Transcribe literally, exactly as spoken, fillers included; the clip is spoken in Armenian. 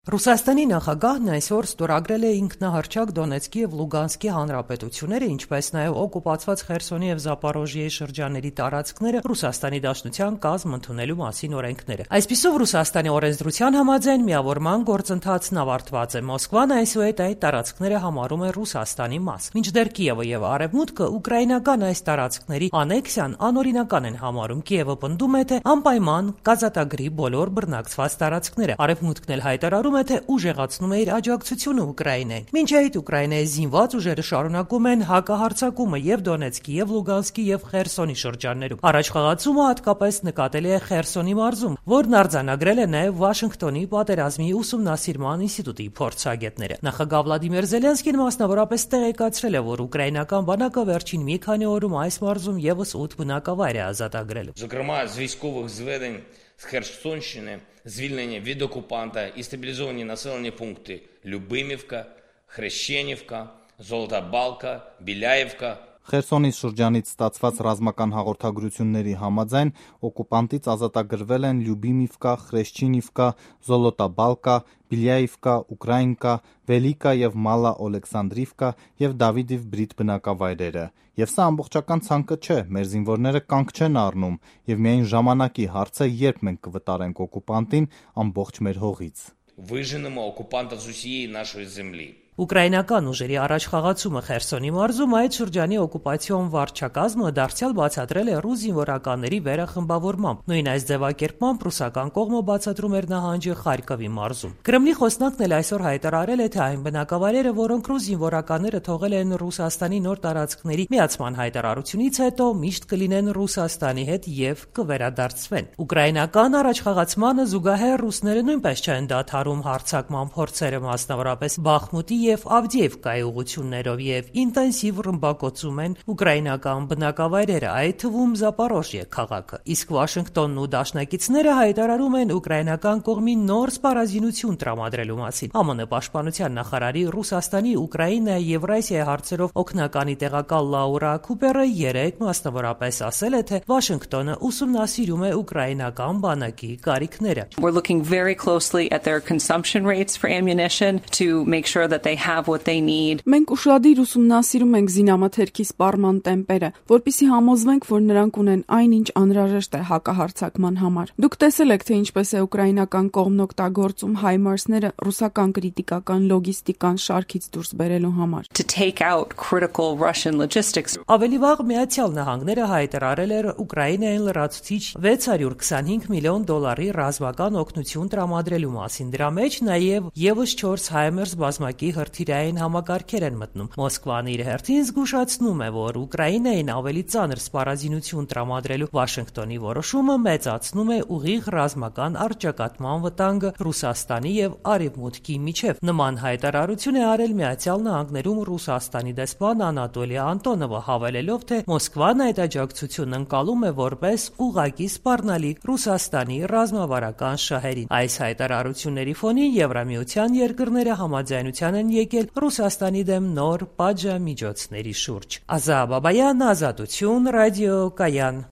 Ռուսաստանի նախագահն այսօր ստորագրել է ինքնահռչակ Դոնեցկի և Լուգանսկի հանրապետությունները, ինչպես նաև օկուպացված Խերսոնի և Զապորոժիեի շրջանների տարածքները Ռուսաստանի Դաշնության կազմ ընդունելու մասին օրենքները։ Այսպիսով Ռուսաստանի օրենսդրության համաձայն միավորման գործընթացն ավարտված է։ Մոսկվան այսուհետ այդ տարածքները համարում է Ռուսաստանի մաս, մինչդեռ Կիևը և Արևմուտքը ուկրաինական այս տարածքների անեքսիան անօրինական են համարում։ Կիևը պնդում է, թե անպայման կազատագրի բոլոր բռնակցված տարածքները։ Արևմուտքն էլ հայտարարում է, թե ուժեղացնում է իր աջակցությունը Ուկրաինային։ Մինչ այդ Ուկրաինայի զինված ուժերը շարունակում են հակահարձակումը և Դոնեցկի, և Լուգանսկի, և Խերսոնի շրջաններում։ Առաջխաղացումը հատկապես նկատելի է Խերսոնի մարզում, որն արձանագրել է նաև Վաշինգտոնի պատերազմի ուսումնասիրման ինստիտուտի փորձագետները։ Նախագահ Վլադիմիր Զելենսկին մասնավորապես տեղեկացրել է, որ ուկրաինական բանակը վերջին մի քանի օրում այս մարզում ևս ութ բնակավայր է ազատագրել։ Зокрема, з військових зведень з Херсонщини звільнені від окупанта і стабілізовані населені пункти Любимівка, Хрещенівка, Золота Балка, Біляєвка. Խերսոնի շրջանից ստացված ռազմական հաղորդագրությունների համաձայն օկուպանտից ազատագրվել են Լյուբիմիվկա, Խրեշչինիվկա, Զոլոտաբալկա, Բիլյայիվկա, Ուկրաինկա, Վելիկա և Մալա Օլեքսանդրիվկա և Դավիդիվ Բրիտ բնակավայրերը։ Եվ սա ամբողջական ցանկը չէ, մեր զինվորները կանգ չեն առնում, և միայն ժամանակի հարց է, երբ մենք կվտարենք օկուպանտին ամբողջ մեր հողից։ Виженемо окупанта з усієї нашої землі. Ուկրաինական ուժերի առաջխաղացումը Խերսոնի մարզում այդ շրջանի օկուպացիոն վարչակազմը դարձյալ բացատրել է ռուս զինվորականների վերախմբավորմամբ։ Նույն այս ձևակերպմամբ ռուսական կողմը բացատրում էր նահանջը Խարկովի մարզում։ Կրեմլի խոսնակն էլ այսօր հայտարարել է, թե այն բնակավայրերը, որոնք ռուս զինվորականները թողել են Ռուսաստանի նոր տարածքների միացման հայտարարությունից հետո, միշտ կլինեն Ռուսաստանի հետ և կվերադարձվեն։ Ուկրաինական առաջխաղացմանը զուգահեռ ռուսները նույնպես չեն դադարում հարձակման փորձերը, մասնավորապես Բախմուտի և Ավդիևկայի ուղղություններով, և ինտենսիվ ռմբակոծում են ուկրաինական բնակավայրերը, այդ թվում Զապորոժիե քաղաքը։ Իսկ Վաշինգտոնն ու դաշնակիցները հայտարարում են ուկրաինական կողմին նոր սպառազինություն տրամադրելու մասին։ ԱՄՆ պաշտպանության նախարարի Ռուսաստանի, Ուկրաինայի, Եվրասիայի հարցերով օգնականի տեղակալ Լաուրա Քուպերը երեկ մասնավորապես ասել է, թե Վաշինգտոնը ուսումնասիրում է ուկրաինական բանակի կարիքները։ We're looking very closely at their consumption rates for ammunition to make sure that they have what they need. Մենք ուշադիր ուսումնասիրում ենք զինամթերքի սպառման տեմպերը, որպեսզի համոզվենք, որ նրանք ունեն այն, ինչ անհրաժեշտ է հակահարձակման համար։ Դուք տեսել եք, թե ինչպես է ուկրաինական կողմն օգտագործում հայմարսները ռուսական կրիտիկական լոգիստիկան շարքից դուրս բերելու համար։ To take out critical Russian logistics. Ավելի վաղ Միացյալ Նահանգները հայտարարել էր Ուկրաինային լրացուցիչ վեց հարյուր քսանհինգ միլիոն դոլարի ռազմական օգնություն տրամադրելու մասին։ Դրա մեջ նաև ևս չորս հայմարս բազմակի հրթիռային համակարգեր են մտնում։ Մոսկվան իր հերթին զգուշացնում է, որ Ուկրաինային ավելի ծանր սպառազինություն տրամադրելու Վաշինգտոնի որոշումը մեծացնում է ուղիղ ռազմական առճակատման վտանգը Ռուսաստանի և Արևմուտքի միջև։ Նման հայտարարություն է արել Միացյալ Նահանգներում Ռուսաստանի դեսպան Անատոլի Անտոնովը, հավելելով, թե Մոսկվան այդ աջակցությունն ընկալում է որպես ուղղակի սպառնալիք Ռուսաստանի ռազմավարական շահերին։ Այս հայտարարությունների ֆոնին Եվրամիության երկրները համաձայնության են եկել Ռուսաստանի դեմ նոր պատժամիջոցների շուրջ։ Ազա Բաբայան, Ազատություն, Ռադիո Կայան։